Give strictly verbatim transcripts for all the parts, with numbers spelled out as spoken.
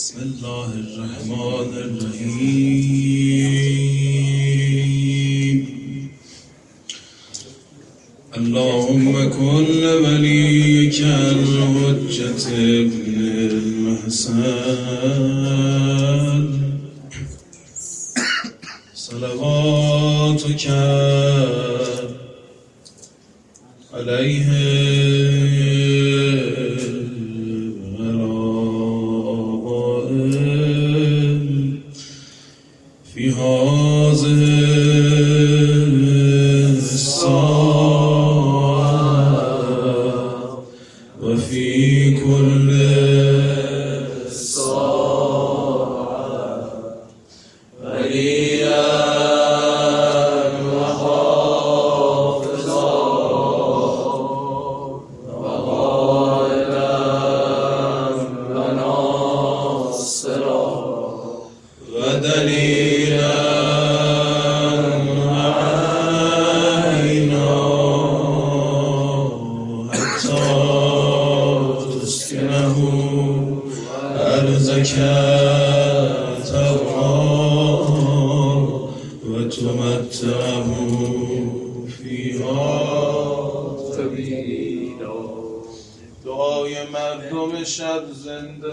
بسم الله الرحمن الرحیم. اللهم كن لوليك الحجة ابن الحسن صلواتك عليه في هذه الساعة وفي كل ساعة وليا وحافظا وغائبا وناصرا ودليلا علينا حتى تسكنه أرضك طوعا وتمتعه فيها طويلا. دعای مردم شب زنده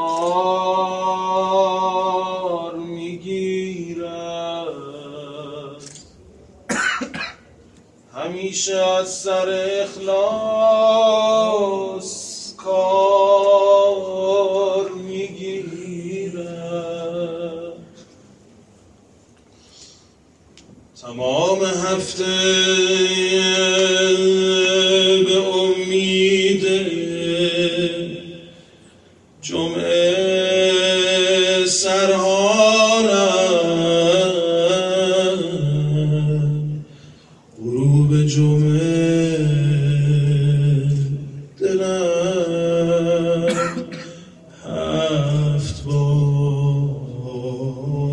دار میگیرد، همیشه از سر اخلاص کار میگیرد. تمام هفته به امید جمعه سرحالم، غروب جمعه دلم هفت بار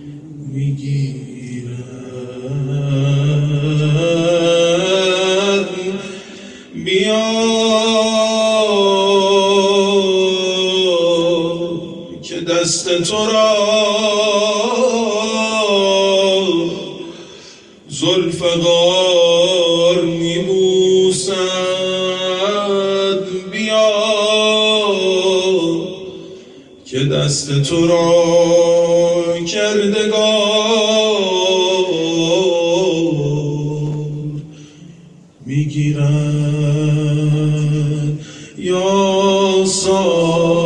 میگیرد. بیا که دست تو را ذوالفقار میبوسد. بیا که دست تو را کردگار میگیرد. یا صاحب